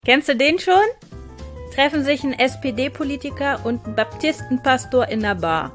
Kennst du den schon? Treffen sich ein SPD-Politiker und ein Baptistenpastor in der Bar.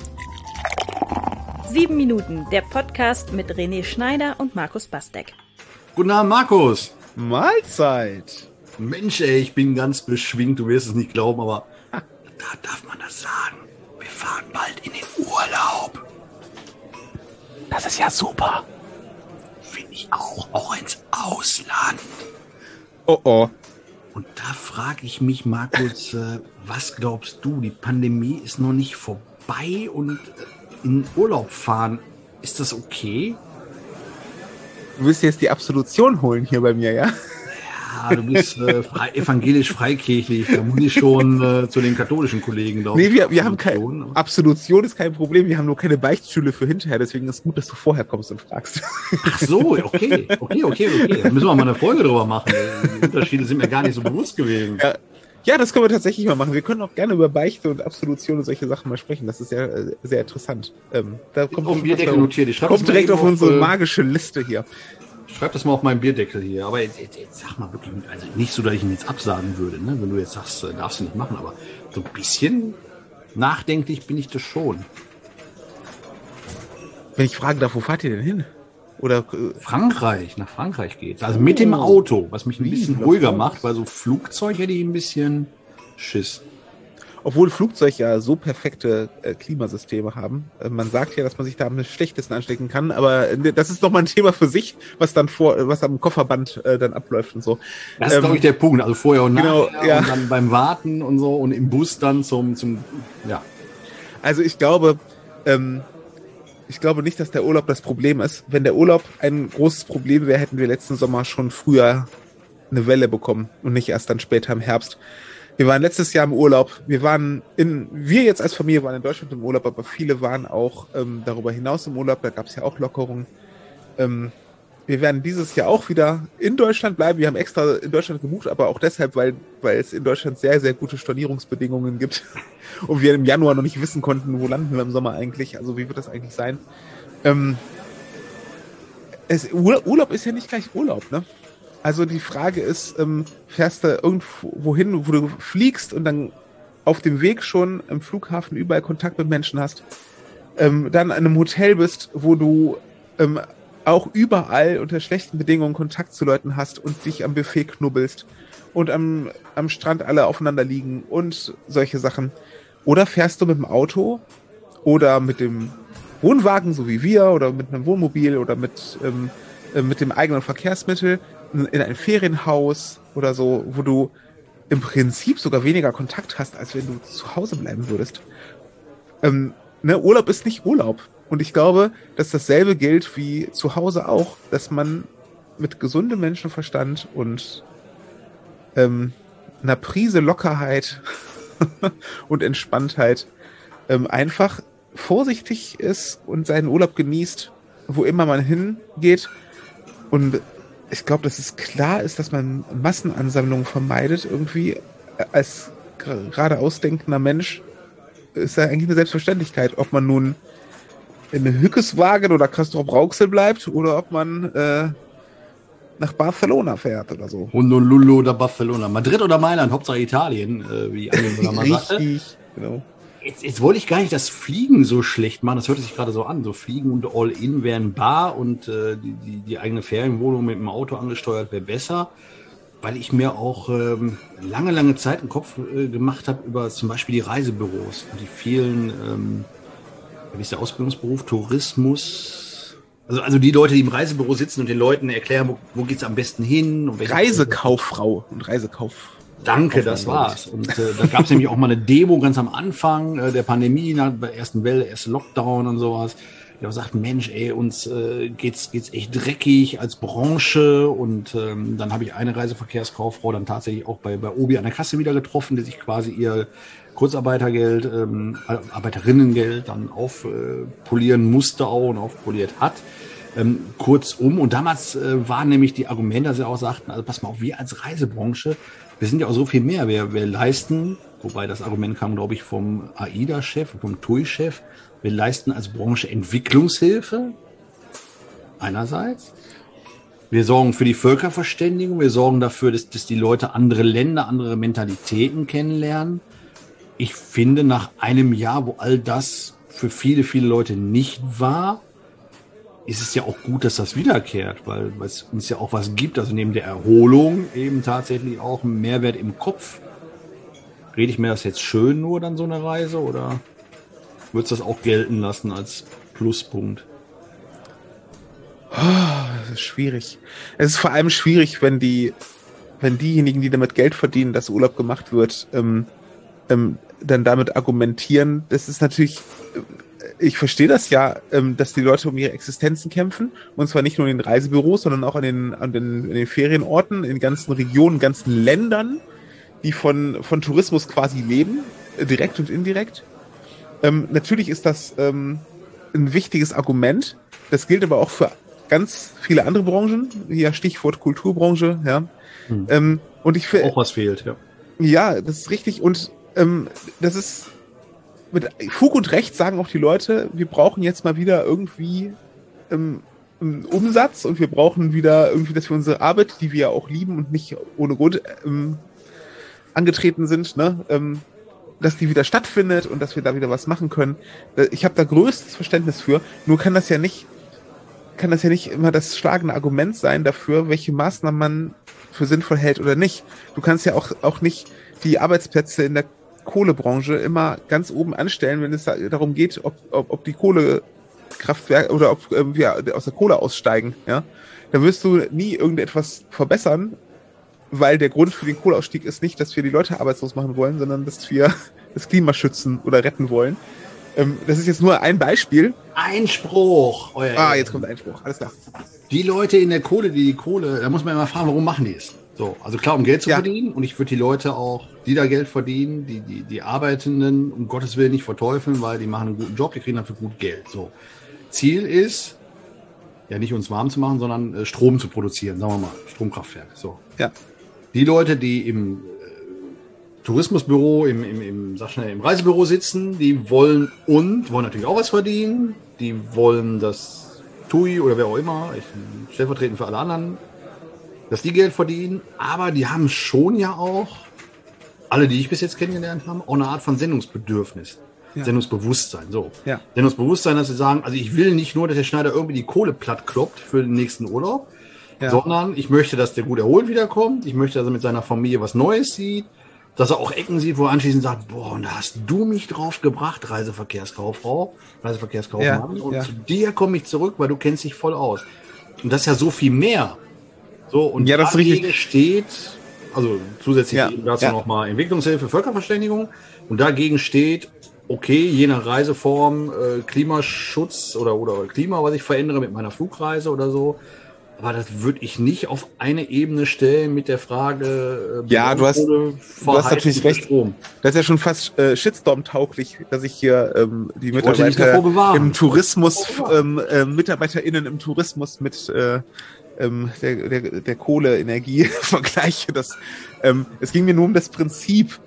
7 Minuten, der Podcast mit René Schneider und Markus Bastek. Guten Abend, Markus. Mahlzeit. Mensch, ey, ich bin ganz beschwingt, du wirst es nicht glauben, aber da darf man das sagen. Wir fahren bald in den Urlaub. Das ist ja super. Finde ich auch ins Ausland. Oh oh. Und da frage ich mich, Markus, was glaubst du, die Pandemie ist noch nicht vorbei und in Urlaub fahren, ist das okay? Du willst jetzt die Absolution holen hier bei mir, ja? Ja, du bist evangelisch-freikirchlich, da muss ich schon zu den katholischen Kollegen, glaube ich. Nee, wir haben keine Absolution ist kein Problem, wir haben nur keine Beichtstühle für hinterher, deswegen ist es gut, dass du vorher kommst und fragst. Ach so, okay. Da müssen wir mal eine Folge drüber machen. Die Unterschiede sind mir gar nicht so bewusst gewesen. Ja, das können wir tatsächlich mal machen. Wir können auch gerne über Beichte und Absolution und solche Sachen mal sprechen. Das ist ja sehr interessant. Da kommt auf Bierdeckel notiert. Kommt direkt auf unsere magische Liste hier. Schreib das mal auf meinen Bierdeckel hier. Aber jetzt sag mal wirklich, also nicht so, dass ich ihn jetzt absagen würde, ne? Wenn du jetzt sagst, darfst du nicht machen, aber so ein bisschen nachdenklich bin ich das schon. Wenn ich fragen darf, wo fahrt ihr denn hin? Oder nach Frankreich geht's. Also mit dem Auto, was mich ein bisschen ruhiger macht, weil so Flugzeug hätte ich ein bisschen Schiss. Obwohl Flugzeuge ja so perfekte Klimasysteme haben. Man sagt ja, dass man sich da am schlechtesten anstecken kann, aber das ist doch mal ein Thema für sich, was am Kofferband dann abläuft und so. Das ist, glaube ich, der Punkt. Also vorher und nachher, genau, ja. Und dann beim Warten und so und im Bus dann zum ja. Also ich glaube nicht, dass der Urlaub das Problem ist. Wenn der Urlaub ein großes Problem wäre, hätten wir letzten Sommer schon früher eine Welle bekommen und nicht erst dann später im Herbst. Wir waren letztes Jahr im Urlaub. Wir jetzt als Familie waren in Deutschland im Urlaub, aber viele waren auch darüber hinaus im Urlaub. Da gab es ja auch Lockerungen. Wir werden dieses Jahr auch wieder in Deutschland bleiben. Wir haben extra in Deutschland gebucht, aber auch deshalb, weil es in Deutschland sehr, sehr gute Stornierungsbedingungen gibt. Und wir im Januar noch nicht wissen konnten, wo landen wir im Sommer eigentlich. Also wie wird das eigentlich sein? Urlaub ist ja nicht gleich Urlaub, ne? Also die Frage ist, fährst du irgendwo hin, wo du fliegst und dann auf dem Weg schon im Flughafen überall Kontakt mit Menschen hast, dann in einem Hotel bist, wo du auch überall unter schlechten Bedingungen Kontakt zu Leuten hast und dich am Buffet knubbelst und am Strand alle aufeinander liegen und solche Sachen. Oder fährst du mit dem Auto oder mit dem Wohnwagen, so wie wir, oder mit einem Wohnmobil oder mit dem eigenen Verkehrsmittel in ein Ferienhaus oder so, wo du im Prinzip sogar weniger Kontakt hast, als wenn du zu Hause bleiben würdest. Urlaub ist nicht Urlaub. Und ich glaube, dass dasselbe gilt wie zu Hause auch, dass man mit gesundem Menschenverstand und einer Prise Lockerheit und Entspanntheit einfach vorsichtig ist und seinen Urlaub genießt, wo immer man hingeht. Und ich glaube, dass es klar ist, dass man Massenansammlungen vermeidet. Irgendwie als gerade ausdenkender Mensch ist ja eigentlich eine Selbstverständlichkeit, ob man nun in Hückeswagen oder Castrop-Rauxel bleibt oder ob man nach Barcelona fährt oder so. Honolulu oder Barcelona. Madrid oder Mailand, Hauptsache Italien, wie Angela mal sagte. Richtig, genau. Jetzt wollte ich gar nicht das Fliegen so schlecht machen, das hört sich gerade so an. So Fliegen und All-In wären bar und die eigene Ferienwohnung mit dem Auto angesteuert wäre besser, weil ich mir auch lange Zeit einen Kopf gemacht habe über zum Beispiel die Reisebüros und die vielen, wie ist der Ausbildungsberuf, Tourismus, also die Leute, die im Reisebüro sitzen und den Leuten erklären, wo geht's am besten hin. Und Reisekauffrau und Reisekauf. Danke, das war's. Und da gab es nämlich auch mal eine Demo ganz am Anfang der Pandemie, bei der ersten Welle, erste Lockdown und sowas. Die auch sagt, Mensch, ey, uns geht's echt dreckig als Branche. Und dann habe ich eine Reiseverkehrskauffrau dann tatsächlich auch bei Obi an der Kasse wieder getroffen, die sich quasi ihr Kurzarbeitergeld, Arbeiterinnengeld dann aufpolieren musste auch und aufpoliert hat. Kurzum, und damals waren nämlich die Argumente, dass sie auch sagten, also pass mal auf, wir als Reisebranche, wir sind ja auch so viel mehr, wir leisten, wobei das Argument kam, glaube ich, vom AIDA-Chef, vom TUI-Chef, wir leisten als Branche Entwicklungshilfe einerseits Wir sorgen für die Völkerverständigung, wir sorgen dafür, dass die Leute andere Länder, andere Mentalitäten kennenlernen. Ich finde, nach einem Jahr, wo all das für viele, viele Leute nicht war, ist es ja auch gut, dass das wiederkehrt, weil es uns ja auch was gibt, also neben der Erholung eben tatsächlich auch einen Mehrwert im Kopf. Rede ich mir das jetzt schön nur, dann so eine Reise, oder würdest du das auch gelten lassen als Pluspunkt? Das ist schwierig. Es ist vor allem schwierig, wenn diejenigen, die damit Geld verdienen, dass Urlaub gemacht wird, dann damit argumentieren. Das ist natürlich, ich verstehe das ja, dass die Leute um ihre Existenzen kämpfen, und zwar nicht nur in den Reisebüros, sondern auch in den Ferienorten, in ganzen Regionen, ganzen Ländern, die von Tourismus quasi leben, direkt und indirekt. Natürlich ist das ein wichtiges Argument. Das gilt aber auch für ganz viele andere Branchen, hier Stichwort Kulturbranche, ja. Und ich finde auch was fehlt, ja. Ja, das ist richtig, und das ist mit Fug und Recht, sagen auch die Leute, wir brauchen jetzt mal wieder irgendwie einen Umsatz, und wir brauchen wieder irgendwie, dass wir unsere Arbeit, die wir ja auch lieben und nicht ohne Grund angetreten sind, ne, dass die wieder stattfindet und dass wir da wieder was machen können. Ich habe da größtes Verständnis für, nur kann das ja nicht immer das schlagende Argument sein dafür, welche Maßnahmen man für sinnvoll hält oder nicht. Du kannst ja auch nicht die Arbeitsplätze in der Kohlebranche immer ganz oben anstellen, wenn es darum geht, ob die Kohlekraftwerke oder ob wir aus der Kohle aussteigen. Ja, da wirst du nie irgendetwas verbessern, weil der Grund für den Kohleausstieg ist nicht, dass wir die Leute arbeitslos machen wollen, sondern dass wir das Klima schützen oder retten wollen. Das ist jetzt nur ein Beispiel. Einspruch. Jetzt kommt Einspruch. Alles klar. Die Leute in der Kohle, die Kohle, da muss man immer fragen, warum machen die es? So, also klar, um Geld zu verdienen. Und ich würde die Leute auch, die da Geld verdienen, die Arbeitenden, um Gottes Willen nicht verteufeln, weil die machen einen guten Job, die kriegen dafür gut Geld. So. Ziel ist, ja nicht uns warm zu machen, sondern Strom zu produzieren, sagen wir mal, Stromkraftwerk. So. Ja. Die Leute, die im Tourismusbüro, im Reisebüro sitzen, die wollen natürlich auch was verdienen. Die wollen, dass TUI oder wer auch immer, stellvertretend für alle anderen, dass die Geld verdienen. Aber die haben schon ja auch, alle, die ich bis jetzt kennengelernt habe, auch eine Art von Sendungsbedürfnis. Ja. Sendungsbewusstsein, so. Ja. Sendungsbewusstsein, dass sie sagen, also ich will nicht nur, dass der Schneider irgendwie die Kohle platt kloppt für den nächsten Urlaub, sondern ich möchte, dass der gut erholt wiederkommt. Ich möchte, dass er mit seiner Familie was Neues sieht, dass er auch Ecken sieht, wo er anschließend sagt, boah, und da hast du mich drauf gebracht, Reiseverkehrskaufmann, und zu dir komme ich zurück, weil du kennst dich voll aus. Und das ist ja so viel mehr. So, und das dagegen steht, also zusätzlich eben dazu nochmal Entwicklungshilfe, Völkerverständigung, und dagegen steht, okay, je nach Reiseform, Klimaschutz oder Klima, was ich verändere mit meiner Flugreise oder so. Aber das würde ich nicht auf eine Ebene stellen mit der Frage, du hast natürlich recht. Strom. Das ist ja schon fast Shitstorm-tauglich, dass ich hier die Mitarbeiter im Tourismus, MitarbeiterInnen im Tourismus mit der Kohleenergie vergleiche. Es ging mir nur um das Prinzip,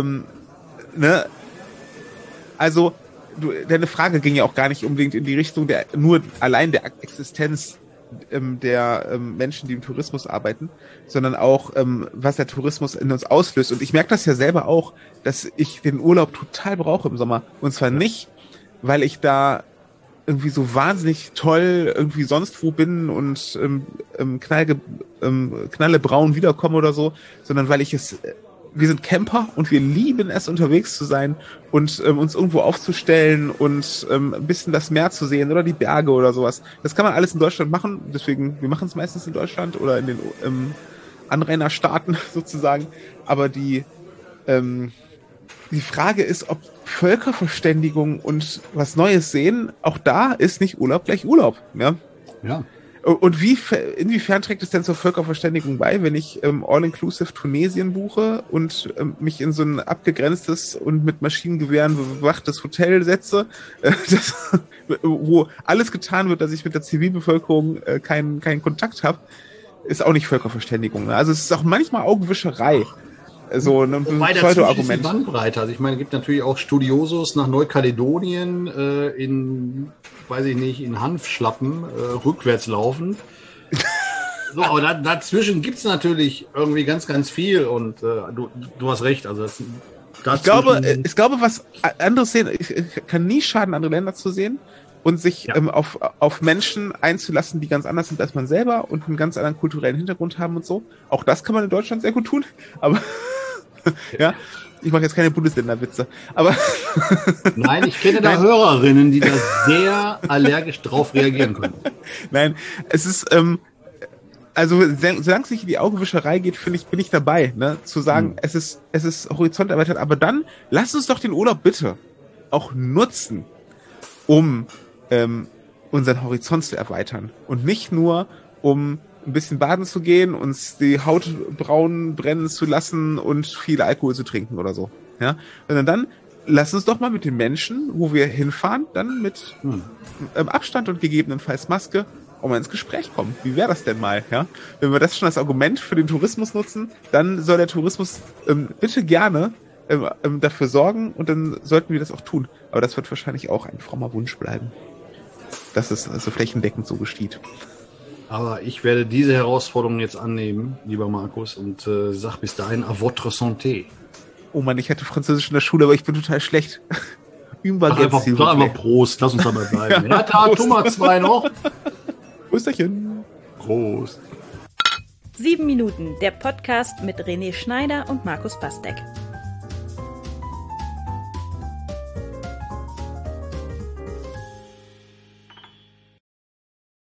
ne? Also, deine Frage ging ja auch gar nicht unbedingt in die Richtung nur allein der Existenz der Menschen, die im Tourismus arbeiten, sondern auch, was der Tourismus in uns auslöst. Und ich merke das ja selber auch, dass ich den Urlaub total brauche im Sommer. Und zwar nicht, weil ich da irgendwie so wahnsinnig toll irgendwie sonst wo bin und knallebraun wiederkomme oder so, sondern weil wir sind Camper und wir lieben es, unterwegs zu sein und uns irgendwo aufzustellen und ein bisschen das Meer zu sehen oder die Berge oder sowas. Das kann man alles in Deutschland machen, deswegen, wir machen es meistens in Deutschland oder in den Anrainerstaaten sozusagen. Aber die Frage ist, ob Völkerverständigung und was Neues sehen, auch da ist nicht Urlaub gleich Urlaub. Ja. Ja. Und inwiefern trägt es denn zur Völkerverständigung bei, wenn ich All-Inclusive Tunesien buche und mich in so ein abgegrenztes und mit Maschinengewehren bewachtes Hotel setze, wo alles getan wird, dass ich mit der Zivilbevölkerung keinen Kontakt habe, ist auch nicht Völkerverständigung. Also es ist auch manchmal Augenwischerei. So ein Pseudo-Argument. Bandbreite. Also ich meine, es gibt natürlich auch Studiosos nach Neukaledonien in Hanfschlappen rückwärts laufen. So, aber dazwischen gibt es natürlich irgendwie ganz, ganz viel und du hast recht. Also ich glaube, was anderes sehen, ich kann nie schaden, andere Länder zu sehen und sich auf Menschen einzulassen, die ganz anders sind als man selber und einen ganz anderen kulturellen Hintergrund haben und so. Auch das kann man in Deutschland sehr gut tun, aber ja, ich mache jetzt keine Bundesländerwitze, aber nein, ich kenne da Hörerinnen, die da sehr allergisch drauf reagieren können. Nein, es ist also solange es nicht in die Augenwischerei geht, bin ich dabei, ne, zu sagen, es ist Horizont erweitert, aber dann lass uns doch den Urlaub bitte auch nutzen, um unseren Horizont zu erweitern und nicht nur um ein bisschen baden zu gehen, uns die Haut braun brennen zu lassen und viel Alkohol zu trinken oder so, ja, sondern dann lass uns doch mal mit den Menschen, wo wir hinfahren, dann mit Abstand und gegebenenfalls Maske auch mal ins Gespräch kommen. Wie wäre das denn mal? Ja? Wenn wir das schon als Argument für den Tourismus nutzen, dann soll der Tourismus bitte gerne dafür sorgen und dann sollten wir das auch tun. Aber das wird wahrscheinlich auch ein frommer Wunsch bleiben, dass es also flächendeckend so geschieht. Aber ich werde diese Herausforderung jetzt annehmen, lieber Markus, und sag bis dahin à votre santé. Oh Mann, ich hatte Französisch in der Schule, aber ich bin total schlecht. Sag einfach Prost, lass uns dabei bleiben. Ja, Thomas 2 noch. Prösterchen. Prost. 7 Minuten, der Podcast mit René Schneider und Markus Bastek.